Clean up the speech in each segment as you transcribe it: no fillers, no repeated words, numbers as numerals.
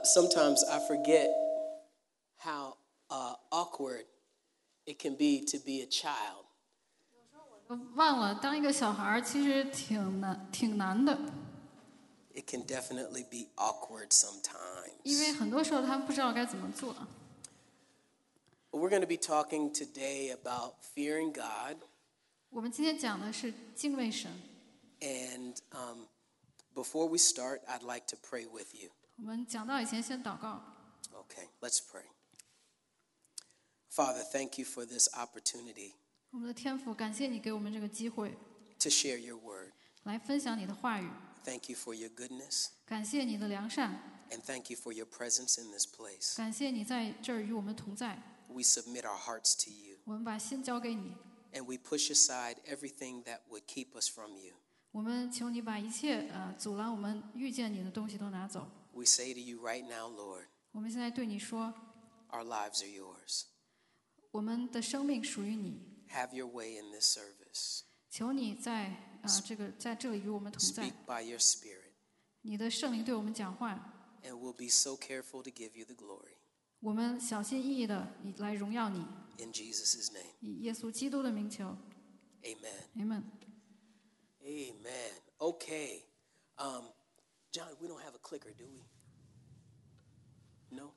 Sometimes I forget how awkward it can be to be a child. 忘了当一个小孩其实挺难的。 It can definitely be awkward sometimes. 因为很多时候他们不知道该怎么做。 We're going to be talking today about fearing God. 我们今天讲的是敬畏神。 And before we start, I'd like to pray with you. 我们讲到以前先祷告。 Okay, let's pray. Father, thank you for this opportunity. 我们的天父，感谢你给我们这个机会 To share your word. 来分享你的话语。 Thank you for your goodness. 感谢你的良善。 And thank you for your presence in this place. 感谢你在这儿与我们同在。 We submit our hearts to you. 我们把心交给你。 And we push aside everything that would keep us from you. 我们求你把一切阻拦我们遇见你的东西都拿走。 We say to you right now, Lord. 我们现在对你说 Our lives are yours. 我们的生命属于你。 Have your way in this service. 求你在这里与我们同在。 Speak by your Spirit. 你的圣灵对我们讲话。 And we'll be so careful to give you the glory. 我们小心翼翼的来荣耀你。 In Jesus' name. 以耶稣基督的名求。 Amen. Amen. Amen. Okay. John, we don't have a clicker, do we? No?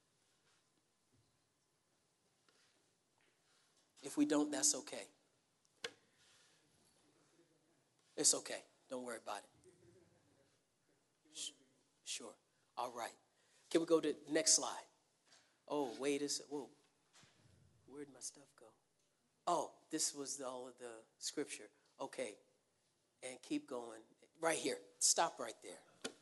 If we don't, that's okay. It's okay. Don't worry about it. Sure. All right. Can we go to the next slide? Oh, wait a second. Whoa. Where'd my stuff go? Oh, this was all of the scripture. Okay. And keep going. Right here. Stop right there.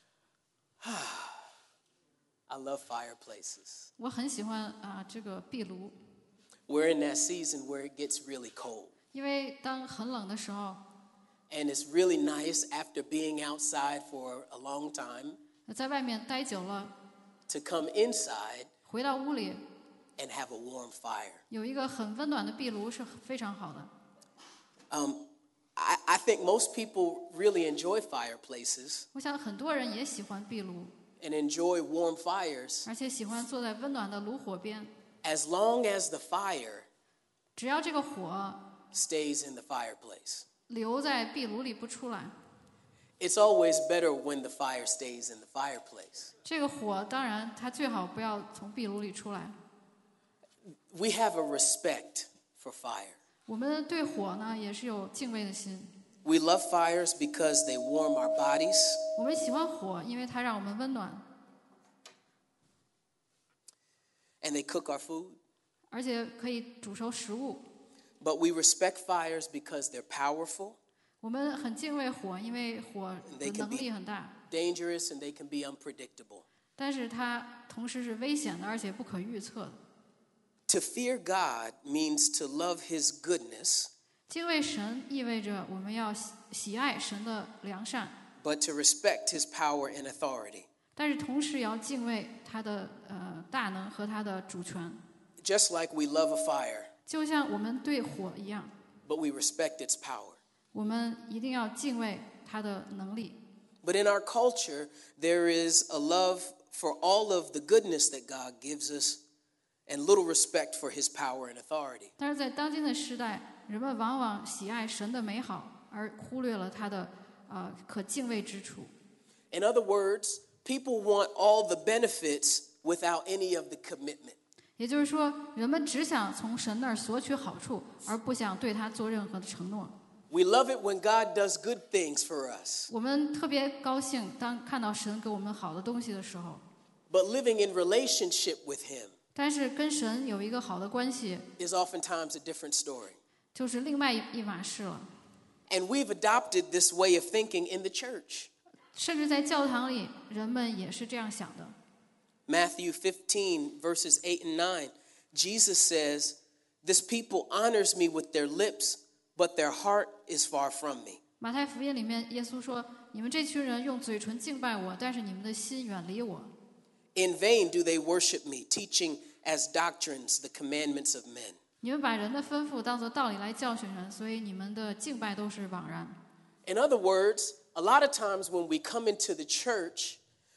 I love fireplaces. 我很喜欢这个壁炉。 We're in that season where it gets really cold. 因为当很冷的时候。 And it's really nice after being outside for a long time. 在外面待久了。 To come inside. 回到屋里。 And have a warm fire. 有一个很温暖的壁炉是非常好的。 I think most people really enjoy fireplaces. 我想很多人也喜欢壁炉。 And enjoy warm fires. 而且喜欢坐在温暖的炉火边。 As long as the fire. 只要这个火 stays in the fireplace. 留在壁炉里不出来。 It's always better when the fire stays in the fireplace. 这个火当然它最好不要从壁炉里出来。 We have a respect for fire. 我们对火呢也是有敬畏的心。 We love fires because they warm our bodies. 我们喜欢火，因为它让我们温暖。 And they cook our food. 而且可以煮熟食物。 But we respect fires because they're powerful. 我们很敬畏火，因为火的能力很大。 Dangerous and they can be unpredictable. 但是它同时是危险的，而且不可预测的。 To fear God means to love His goodness. 敬畏神意味着我们要喜爱神的良善。 But to respect His power and authority. 但是同时也要敬畏他的大能和他的主权。 Just like we love a fire. 就像我们对火一样。 But we respect its power. 我们一定要敬畏他的能力。 But in our culture, there is a love for all of the goodness that God gives us and little respect for His power and authority. 但是在当今的时代，人们往往喜爱神的美好，而忽略了他的可敬畏之处。 In other words, people want all the benefits without any of the commitment. 也就是说，人们只想从神那儿索取好处，而不想对他做任何的承诺。 We love it when God does good things for us. 我们特别高兴，当看到神给我们好的东西的时候。 But living in relationship with Him. 但是跟神有一个好的关系 is oftentimes a different story. 就是另外一码事了。 And we've adopted this way of thinking in the church. 甚至在教堂里，人们也是这样想的。 Matthew 15, verses 8 and 9, Jesus says, "This people honors me with their lips, but their heart is far from me." 马太福音里面，耶稣说：“你们这群人用嘴唇敬拜我，但是你们的心远离我。” In vain do they worship me, teaching as doctrines the commandments of men. 你们把人的吩咐当作道理来教训人，所以你们的敬拜都是枉然。 In other words, a lot of times when we come into the church,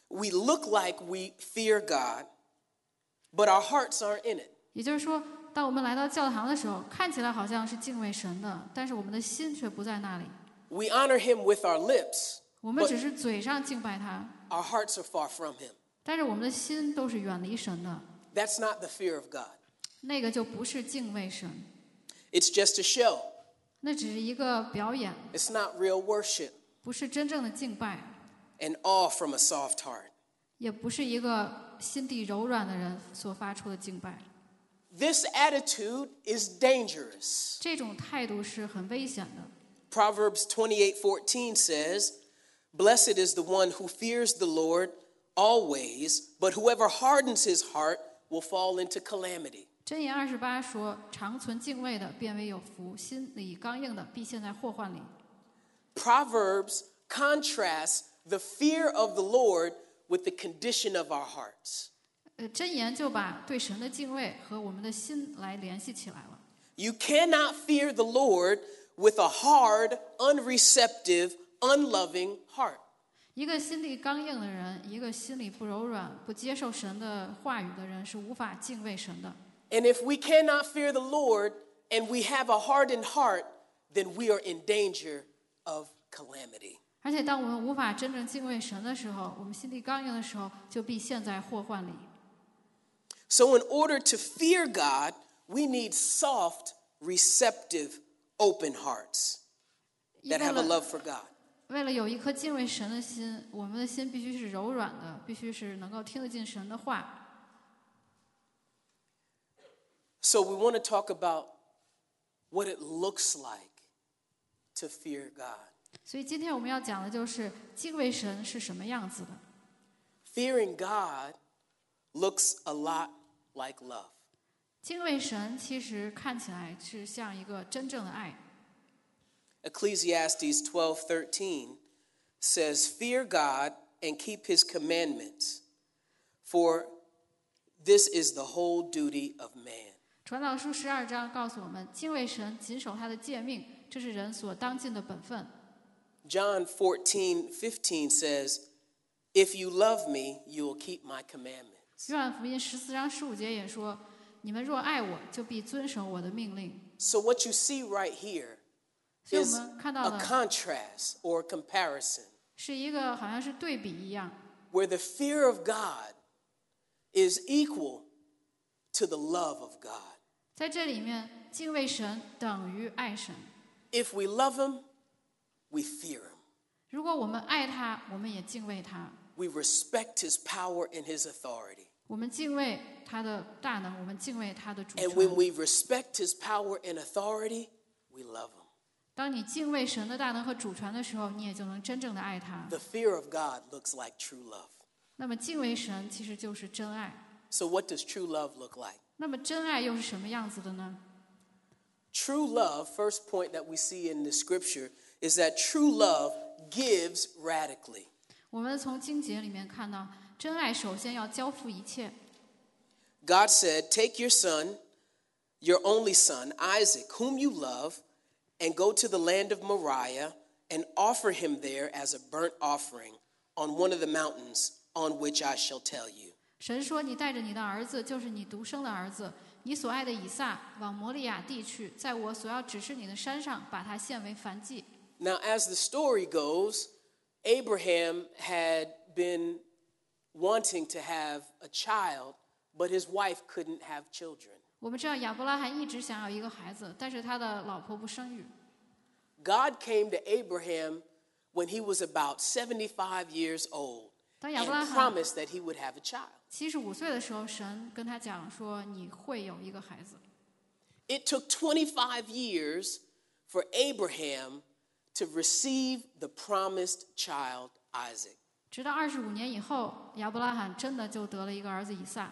we look like we fear God, but our hearts aren't in it. 也就是说，当我们来到教堂的时候，看起来好像是敬畏神的，但是我们的心却不在那里。 We honor him with our lips, 我们只是嘴上敬拜他， our hearts are far from him. 但是我们的心都是远离神的， That's not the fear of God. 那个就不是敬畏神， It's just a show. 那只是一个表演， It's not real worship 不是真正的敬拜， and awe from a soft heart. 也不是一个心地柔软的人所发出的敬拜。 This attitude is dangerous. 这种态度是很危险的。 Proverbs 28:14 says, "Blessed is the one who fears the Lord always, but whoever hardens his heart will fall into calamity." 箴言28说：“常存敬畏的，变为有福；心里刚硬的，必陷在祸患里。” Proverbs contrasts the fear of the Lord with the condition of our hearts. 箴言就把对神的敬畏和我们的心来联系起来了。 You cannot fear the Lord with a hard, unreceptive, unloving heart. 一个心里刚硬的人，一个心里不柔软、不接受神的话语的人，是无法敬畏神的。 And if we cannot fear the Lord and we have a hardened heart, then we are in danger of calamity. 而且，当我们无法真正敬畏神的时候，我们心里刚硬的时候，就必陷在祸患里。 So in order to fear God, we need soft, receptive, open hearts that have a love for God. 为了有一颗敬畏神的心，我们的心必须是柔软的，必须是能够听得进神的话。 So we want to talk about what it looks like to fear God. 所以今天我们要讲的就是敬畏神是什么样子的。 Fearing God looks a lot like love. 敬畏神其实看起来是像一个真正的爱。 Ecclesiastes 12:13 says, "Fear God and keep his commandments, for this is the whole duty of man." 传道书12章告诉我们，敬畏神，谨守他的诫命，这是人所当尽的本分。 John 14:15 says, "If you love me, you will keep my commandments." 约翰福音14章15节也说：“你们若爱我，就必遵守我的命令。” So what you see right here 所以我 is 们看到 a 的 contrast or a comparison 是一个好像是对比一样， where the fear of God is equal to the love of God. 在这里面，敬畏神等于爱神。 If we love him, we fear him. 如果我们爱他，我们也敬畏他。 We respect his power and his authority. 我们敬畏他的大能，我们敬畏他的主 And when 权。 we respect his power and authority, we love him. 当你敬畏神的大能和主权的时候，你也就能真正的爱他。 The fear of God looks like true love. 那么敬畏神其实就是真爱。 So what does true love look like? 那么真爱又是什么样子的呢？ True love, first point that we see in the scripture, is that true love gives radically. 我们从经节里面看到，真爱首先要交付一切。 God said, "Take your son, your only son, Isaac, whom you love, and go to the land of Moriah and offer him there as a burnt offering on one of the mountains on which I shall tell you." 神说：“你带着你的儿子，就是你独生的儿子，你所爱的以撒，往摩利亚地去，在我所要指示你的山上，把他献为燔祭。” Now, as the story goes, Abraham had been wanting to have a child, but his wife couldn't have children. 我们知道亚伯拉罕一直想要一个孩子，但是他的老婆不生育。 God came to Abraham when he was about 75 years old 当亚 and 伯拉罕 promised that he would have a child. 75岁的时候，神跟他讲说：“你会有一个孩子。” It took 25 years for Abraham to receive the promised child, Isaac. 直到25年以后，亚伯拉罕真的就得了一个儿子以撒。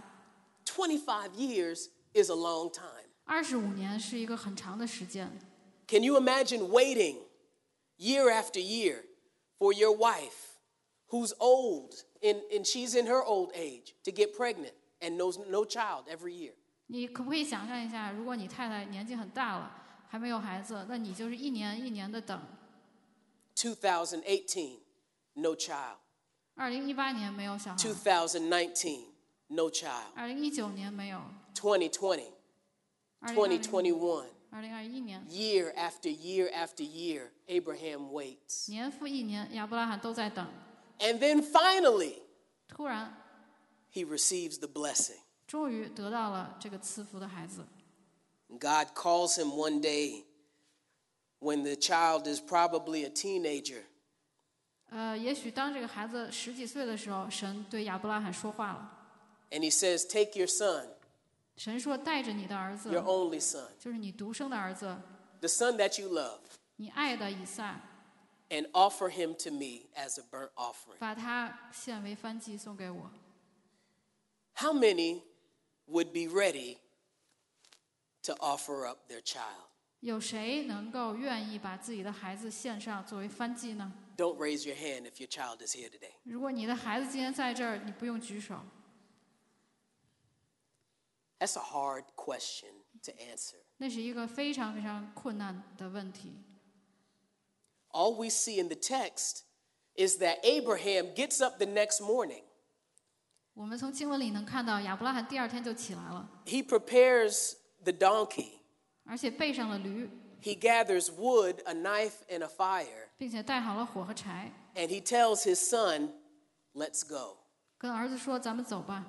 25 years is a long time. 25年是一个很长的时间。 Can you imagine waiting year after year for your wife, who's old and she's in her old age, to get pregnant and knows no child every year? 你可不可以想象一下，如果你太太年纪很大了，还没有孩子，那你就是一年一年的等。 2018, no child. 2018年没有小孩 2019, no child. ，2019年没有 2020, 2021, ，2021年 year after year after year, Abraham waits. 年复一年，亚伯拉罕都在等。 And then finally, 突然， he receives the blessing. 终于得到了这个赐福的孩子。 God calls him one day when the child is probably a teenager. 也许当这个孩子10几岁的时候，神对亚伯拉罕说话了。 And he says, take your son, 神说：“带着你的儿子， your only son, 就是你独生的儿子， the son that you love, 你爱的以撒， and offer him to me as a burnt offering. 把他献为燔祭送给我。” How many would be ready to offer up their child? 有谁能够愿意把自己的孩子献上作为燔祭呢？ Don't raise your hand if your child is here today. 如果你的孩子今天在这儿，你不用举手。 That's a hard question to answer. 那是一个非常非常困难的问题。 All we see in the text is that Abraham gets up the next morning. 我们从经文里能看到，亚伯拉罕第2天就起来了， He prepares the donkey. 而且背上了驴， He gathers wood, a knife, and a fire. 并且带好了火和柴， And he tells his son, let's go. 跟儿子说：“咱们走吧。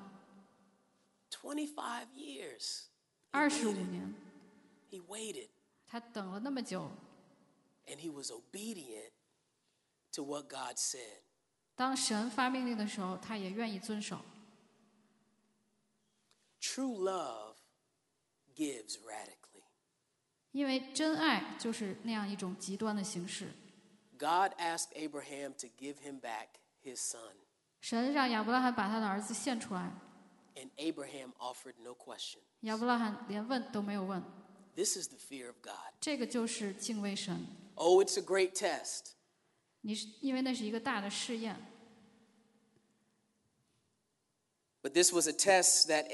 25 years. ” 25年， He waited, 他等了那么久， and he was obedient to what God said. 当神发命令的时候，他也愿意遵守。 True love gives radically. 因为真爱就是那样一种极端的形式。 God asked Abraham to give him back his son, 神让亚伯拉罕把他的儿子献出来， and Abraham offered no question. 亚伯拉罕连问都没有问。 This is the fear of God. 这个就是敬畏神。 Oh, it's a great test. 因为那是一个大的试验， But this was a test that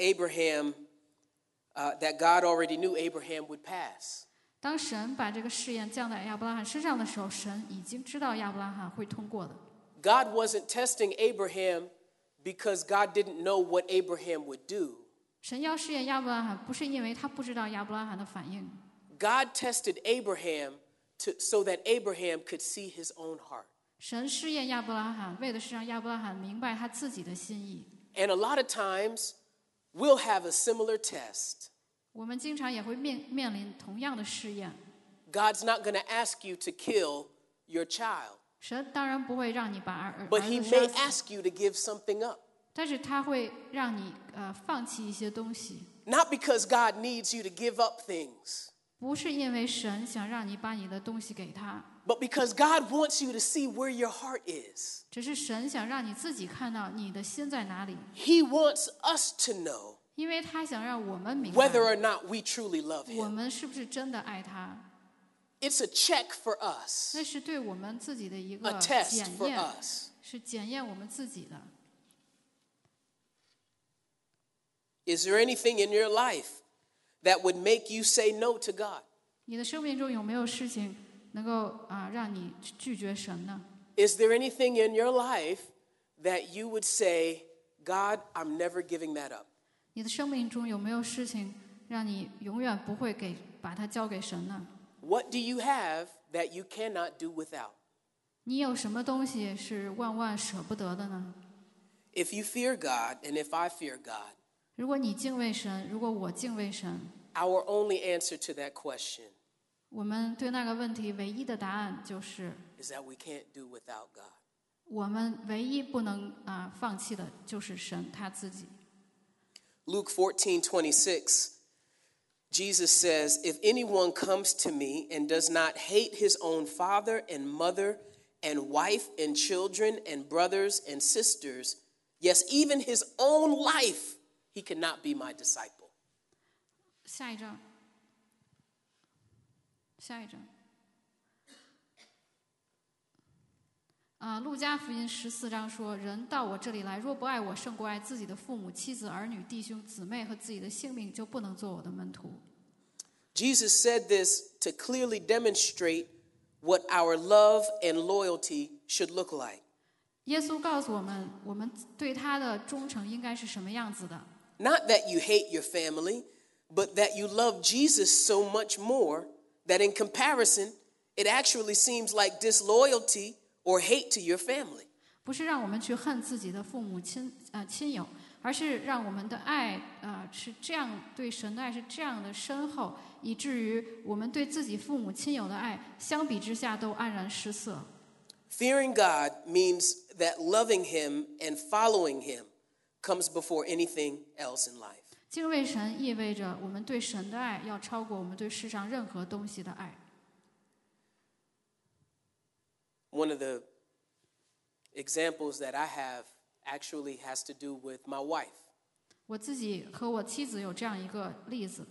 that God already knew Abraham would pass. 当神把这个试验降在亚伯拉罕身上的时候，神已经知道亚伯拉罕会通过的。 God wasn't testing Abraham because God didn't know what Abraham would do. 神要试验亚伯拉罕，不是因为他不知道亚伯拉罕的反应， God tested Abraham so that Abraham could see his own heart. 神试验亚伯拉罕，为的是让亚伯拉罕明白他自己的心意。 And a lot of times, we'll have a similar test. 我们经常也会面临同样的试验。 God's not going to ask you to kill your child, 神当然不会让你把儿 but he 子 may 杀死， ask you to give something up. 但是他会让你放弃一些东西， Not because God needs you to give up things, 不是因为神想让你把你的东西给他， but because God wants you to see where your heart is. 只是神想让你自己看到你的心在哪里， He wants us to know 因为他想让我们明 whether 白 or not we truly love 我 him. 们是不是真的爱他。 It's a check for us, 那是对我们自己的一 a 个 test 检 for 验， us. 是检验我们自己的。 Is there anything in your life that would make you say no to God? 你的生命中有没有事情能够让你拒绝神呢？ Is there anything in your life that you would say, God, I'm never giving that up? 你的生命中有没有事情让你永远不会把它交给神呢？ What do you have that you cannot do without? 你有什么东西是万万舍不得的呢？ If you fear God and if I fear God, 如果你敬畏神，如果我敬畏神， our only answer to that question 我们对那个问题唯一的答案就是， is that we can't do without God. 我们唯一不能放弃的就是神他自己。 Luke 14:26, Jesus says, if anyone comes to me and does not hate his own father and mother and wife and children and brothers and sisters, yes, even his own life, he cannot be my disciple. 下一章。路加福音14章说：“人到我这里来，若不爱我胜过爱自己的父母、妻子、儿女、弟兄、姊妹和自己的性命，就不能做我的门徒。” Jesus said this to clearly demonstrate what our love and loyalty should look like. 耶稣告诉我们，我们对他的忠诚应该是什么样子的。 Not that you hate your family, but that you love Jesus so much more that in comparison, it actually seems like disloyalty or hate to your family. 不是让我们去恨自己的父母亲友，而是让我们的爱是这样，对神的爱是这样的深厚，以至于我们对自己父母亲友的爱相比之下都黯然失色。 Fearing God means that loving him and following him comes before anything else in life. 敬畏神意味着我们对神的爱要超过我们对世上任何东西的爱。 One of the examples that I have actually has to do with my wife. 我自己和我妻子有这样一个例子。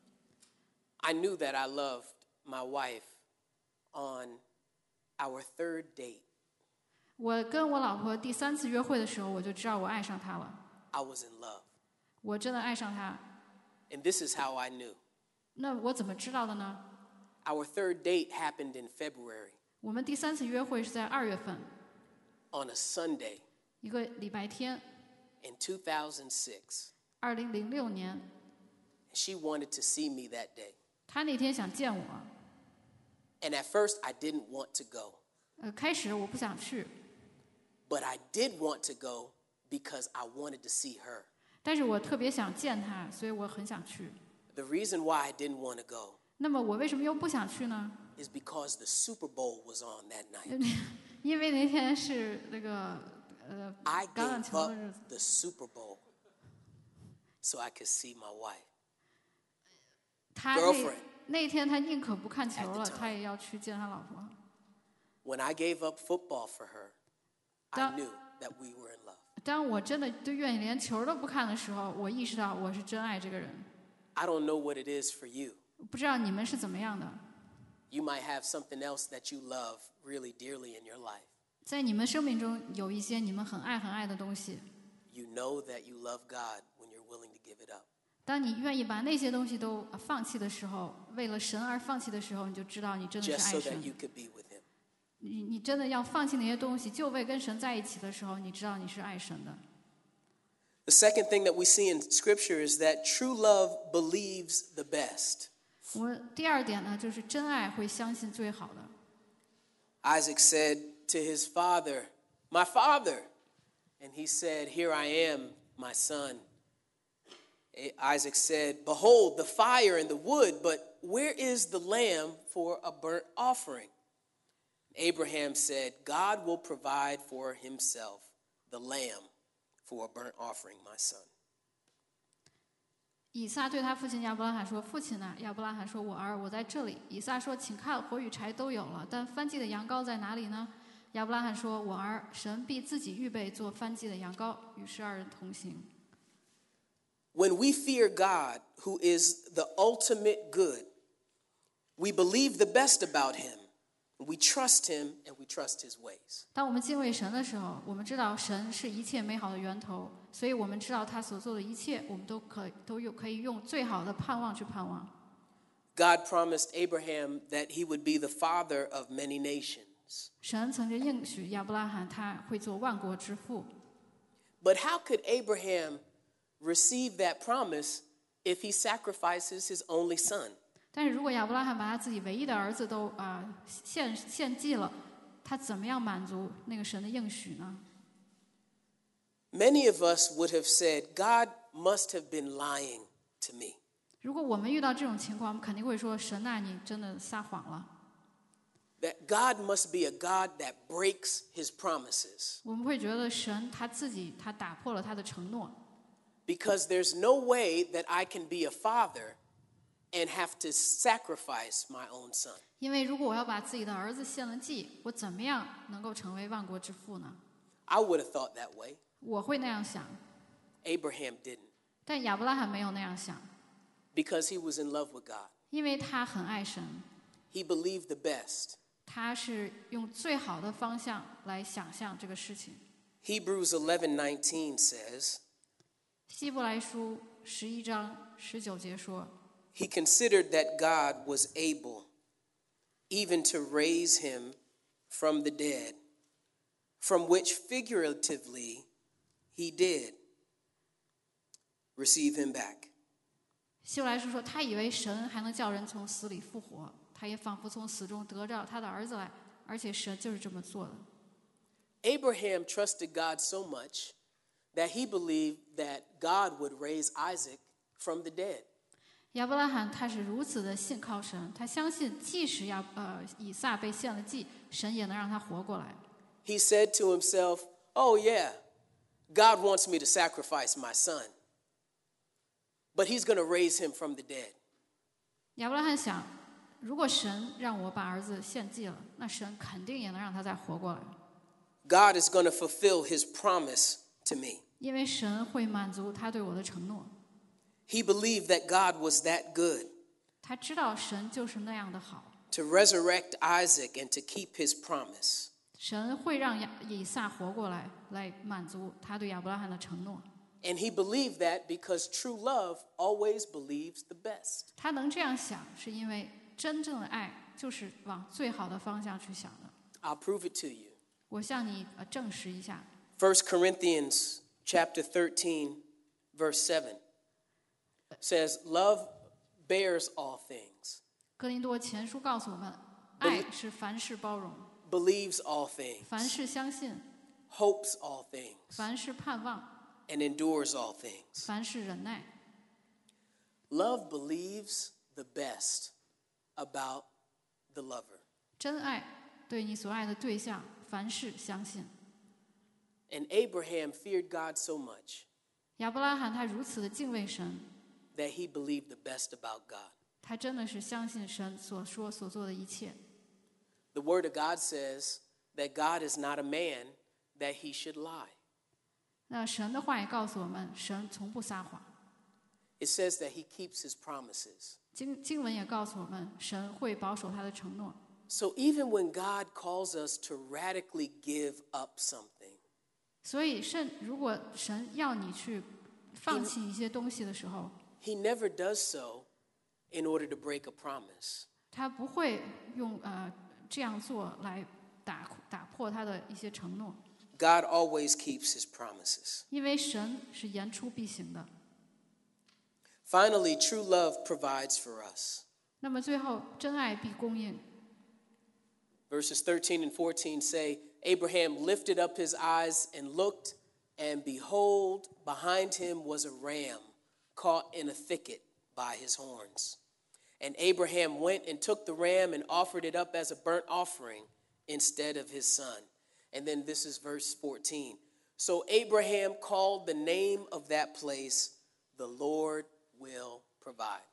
I knew that I loved my wife on our third date. 我跟我老婆第3次约会的时候，我就知道我爱上她了。 I was in love. 我真的爱上她。 And this is how I knew. 那我怎么知道的呢？ Our third date happened in February 我们第3次约会是在2月份， on a Sunday 一个礼拜天， in 2006. 2006年。 She wanted to see me that day. 她那天想见我， And at first, I didn't want to go. 开始我不想去， But I did want to go because I wanted to see her. 但是我特别想见她，所以我很想去。 The reason why I didn't want to go 那么我为什么又不想去呢？ is because the Super Bowl was on that night. 因为那天是那个 I 橄榄 gave 球 up 的日子。 the Super Bowl so I could see my wife. 他 Girlfriend 那天他宁可不看球 at 了， the time. 他也要去见他老婆。 When I gave up football for her, I Don't- knew that we were in love. 当我真的就愿意连球都不看的时候，我意识到我是真爱这个人。 I don't know what it is for you. 不知道你们是怎么样的？ You might have something else that you love really dearly in your life. 在你们生命中有一些你们很爱的东西， You know that you love God when you're willing to give it up. 当你愿意把那些东西都放弃的时候，为了神而放弃的时候，你就知道你真的 Just 是 so 爱 that 神。 you could be with him. 你真的要放弃那些东西，就为跟神在一起的时候，你知道你是爱神的。 The second thing that we see in Scripture is that true love believes the best. 我们第二点呢，就是真爱会相信最好的。 Isaac said to his father, "My father." And he said, "Here I am, my son." Isaac said, "Behold, the fire and the wood, but where is the lamb for a burnt offering?" Abraham said, "God will provide for himself the lamb for a burnt offering, my son." 以撒对他父亲亚伯拉罕说：“父亲啊！”亚伯拉罕说：“我儿，我在这里。”以撒说：“请看，火与柴都有了，但燔祭的羊羔在哪里呢？”亚伯拉罕说：“我儿，神必自己预备做燔祭的羊羔。”于是二人同行。 When we fear God, who is the ultimate good, we believe the best about him. We trust him and we trust his ways. 当我们敬畏神的时候，我们知道神是一切美好的源头，所以我们知道他所做的一切，我们都可以用最好的盼望去盼望。 God promised Abraham that he would be the father of many nations. 神曾经应许亚伯拉罕他会做万国之父， But how could Abraham receive that promise if he sacrifices his only son? 但是如果亚伯拉罕把他自己唯一的儿子都献祭了，他怎么样满足那个神的应许呢？ Many of us would have said, God must have been lying to me. 如果我们遇到这种情况，我们肯定会说：“神啊，你真的撒谎了。 That God must be a God that breaks his promises. ” 我们会觉得神他自己他打破了他的承诺， Because there's no way that I can be a father and have to sacrifice my own son. 因为如果我要把自己的儿子献了祭，我怎么样能够成为万国之父呢？ I would have thought that way. 我会那样想， Abraham didn't. 但亚伯拉罕没有那样想， Because he was in love with God. 因为他很爱神， He believed the best. 他是用最好的方向来想象这个事情。 Hebrews 11:19 says, 希伯来书11章19节说， He considered that God was able even to raise him from the dead, from which figuratively he did receive him back. 希伯来书说，他以为神还能叫人从死里复活，他也仿佛从死中得着他的儿子来，而且神就是这么做的。 Abraham trusted God so much that he believed that God would raise Isaac from the dead. 亚伯拉罕他是如此的信靠神，他相信即使以撒被献了祭，神也能让他活过来。 He said to himself, "Oh yeah, God wants me to sacrifice my son, but he's going to raise him from the dead." 亚伯拉罕想，如果神让我把儿子献祭了，那神肯定也能让他再活过来。 God is going to fulfill his promise to me. 因为神会满足他对我的承诺。 He believed that God was that good 他知道神就是那样的好， to resurrect Isaac and to keep his promise. 神会让以撒活过来，来满足他对亚伯拉罕的承诺。 And he believed that because true love always believes the best. 他能这样想，是因为真正的爱就是往最好的方向去想的。 I'll prove it to you. 我向你证实一下， 1 Corinthians chapter 13, verse 7 says, "Love bears all things, 哥林多前书告诉我们，爱是凡事包容， believes all things, 凡事相信， hopes all things, 凡事盼望， and endures all things." 凡事忍耐。 Love believes the best about the lover. 真爱对你所爱的对象，凡事相信。 And Abraham feared God so much 亚伯拉罕他如此的敬畏神， that he believed the best about God. 他真的是相信神所说所做的一切。 The word of God says that God is not a man that he should lie. 那神的话也告诉我们，神从不撒谎。 It says that he keeps his promises. 经文也告诉我们，神会保守他的承诺。 So even when God calls us to radically give up something, 所以如果神要你去放弃一些东西的时候， he never does so in order to break a promise. 他不会用这样做来打破他的一些承诺， God always keeps his promises. 因为神是言出必行的。 Finally, true love provides for us. 那么最后，真爱必供应。 Verses 13 and 14 say, Abraham lifted up his eyes and looked, and behold, behind him was a ram caught in a thicket by his horns. And Abraham went and took the ram and offered it up as a burnt offering instead of his son. And then this is verse 14. So Abraham called the name of that place, the Lord will provide.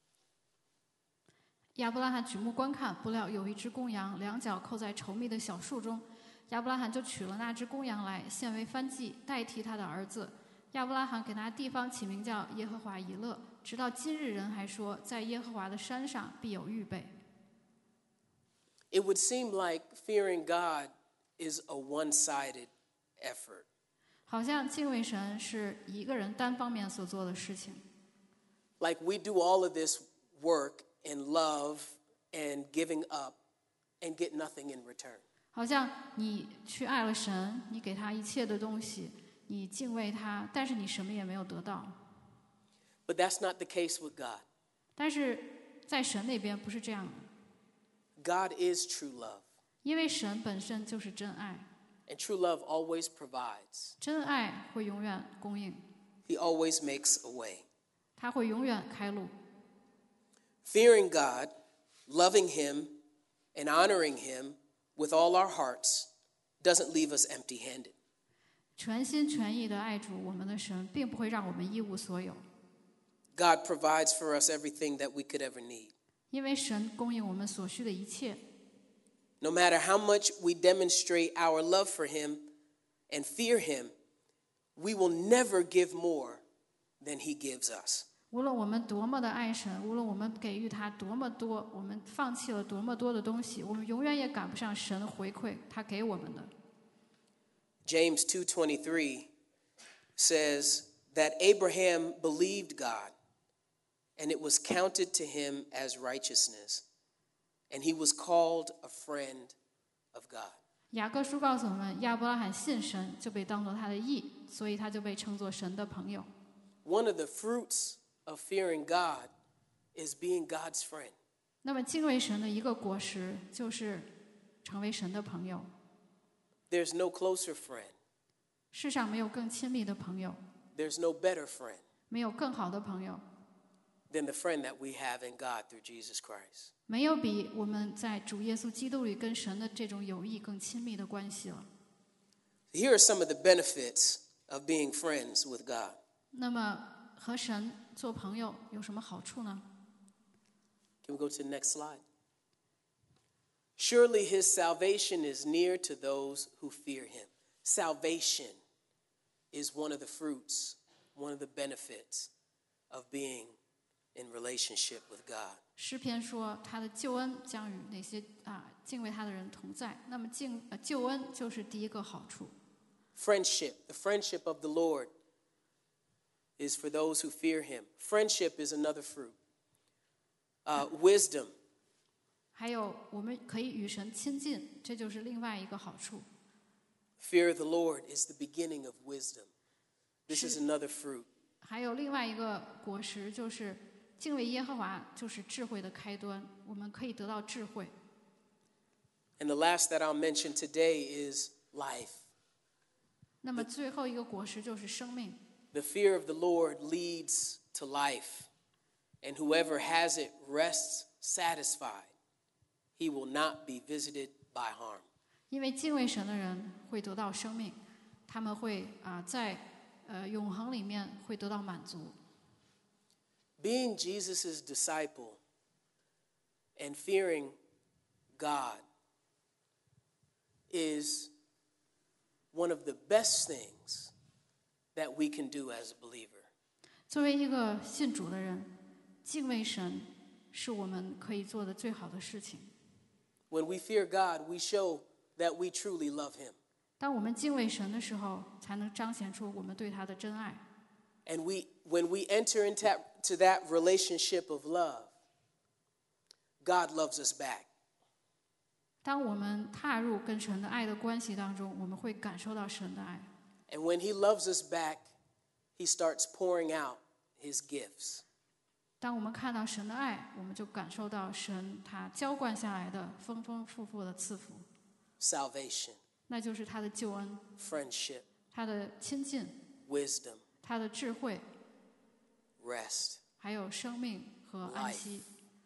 亚伯拉罕举目观看，不料有一只公羊，两脚扣在稠密的小树中。亚伯拉罕就取了那只公羊来，献为燔祭，代替他的儿子。亚伯拉罕给那地方起名叫耶和华以勒，直到今日人还说，在耶和华的山上必有预备。 It would seem like fearing God is a one-sided effort. 好像敬畏神是一个人单方面所做的事情， Like we do all of this work and love and giving up and get nothing in return. 好像你去爱了神，你给他一切的东西，你敬畏他，但是你什么也没有得到。 But that's not the case with God. 但是在神那边不是这样的， God is true love, 因为神本身就是真爱， and true love always provides. 真爱会永远供应， He always makes a way. 他会永远开路。 Fearing God, loving him, and honoring him with all our hearts doesn't leave us empty-handed. 全心全意的爱主我们的神，并不会让我们一无所有， God provides for us everything that we could ever need. 因为神供应我们所需的一切。 No matter how much we demonstrate our love for him and fear him, we will never give more than he gives us. 无论我们多么的爱神，无论我们给予他多么多，我们放弃了多么多的东西，我们永远也赶不上神回馈他给我们的。 James 2:23 says that Abraham believed God, and it was counted to him as righteousness, and he was called a friend of God. 雅各书告诉我们，亚伯拉罕信神，就被当作他的义，所以他就被称作神的朋友。 One of the fruits of fearing God is being God's friend. 那么敬畏神的一个果实就是成为神的朋友。 There's no closer friend. 世上没有更亲密的朋友， There's no better friend 没有更好的朋友， than the friend that we have in God through Jesus Christ. 没有比我们在主耶稣基督里跟神的这种友谊更亲密的关系了。 Here are some of the benefits of being friends with God. 那么和神做朋友有什么好处呢？ Can we go to the next slide? Surely his salvation is near to those who fear him. Salvation is one of the fruits, one of the benefits of being in relationship with God. 诗篇说，他的救恩将与那些敬畏他的人同在。那么救恩就是第一个好处。 Friendship, the friendship of the Lord is for those who fear him. Friendship is another fruit. Wisdom. 还有我们可以与神亲近，这就是另外一个好处。 Fear of the Lord is the beginning of wisdom. This is another fruit. 还有另外一个果实就是敬畏耶和华，就是智慧的开端，我们可以得到智慧。 And the last that I'll mention today is life. 那么最后一个果实就是生命。 The fear of the Lord leads to life, and whoever has it rests satisfied. He will not be visited by harm. 因为敬畏神的人会得到生命，他们会在永恒里面会得到满足。 Being Jesus' disciple and fearing God is one of the best things that we can do as a believer. 作为一个信主的人，敬畏神是我们可以做的最好的事情。 When we fear God, we show that we truly love him. 当我们敬畏神的时候，才能彰显出我们对他的真爱。 And when we enter into that relationship of love, God loves us back. 当我们踏入跟神的爱的关系当中，我们会感受到神的爱。 And when he loves us back, he starts pouring out his gifts. 当我们看到神的爱，我们就感受到神他浇灌下来的丰丰富富的赐福， Salvation, 那就是他的救恩、 friendship, 他的亲近、 wisdom, 他的智慧， rest. 还有生命和安息。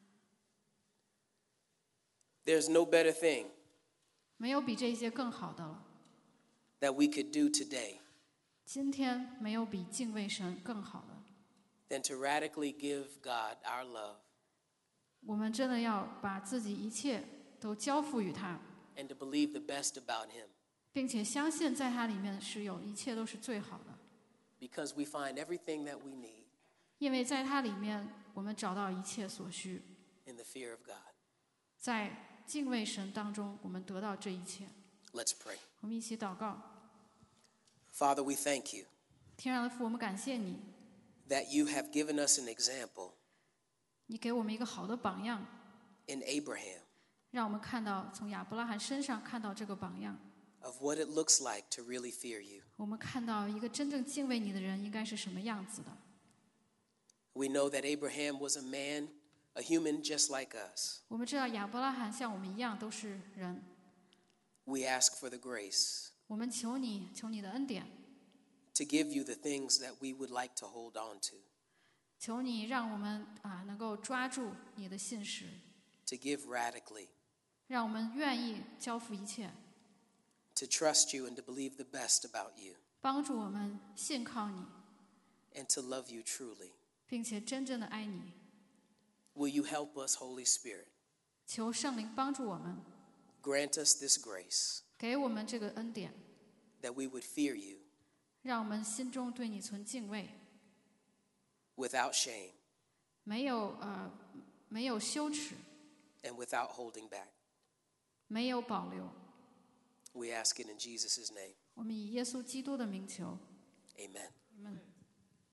There's no better thing 没有比这些更好的了。 that we could do today 今天没有比敬畏神更好的。 than to radically give God our love 我们真的要把自己一切都交付于他， and to believe the best about him, 并且相信在他里面是有一切都是最好的， because we find everything that we need 因为在他里面我们找到一切所需， in the fear of God. 在敬畏神当中我们得到这一切。 Let's pray. 我们一起祷告。 Father, we thank you 天上的父，我们感谢你， that you have given us an example 你给我们一个好的榜样， in Abraham 让我们看到从亚伯拉罕身上看到这个榜样。 of what it looks like to really fear you. 我们看到一个真正敬畏你的人应该是什么样子的。 We know that Abraham was a man, a human just like us. 我们知道亚伯拉罕像我们一样都是人， We ask for the grace 我们求你的恩典， to give you the things that we would like to hold on to, 求你让我们能够抓住你的信实， to give radically, 让我们愿意交付一切， to trust you and to believe the best about you, 帮助我们信靠你， and to love you truly. 并且真正的爱你。 Will you help us, Holy Spirit? 求圣灵帮助我们， Grant us this grace 给我们这个恩典， that we would fear you 让我们心中对你存敬畏， without shame 没有羞耻， and without holding back. 没有保留。 We ask it in Jesus' name. 我们以耶稣基督的名求， Amen. 阿们。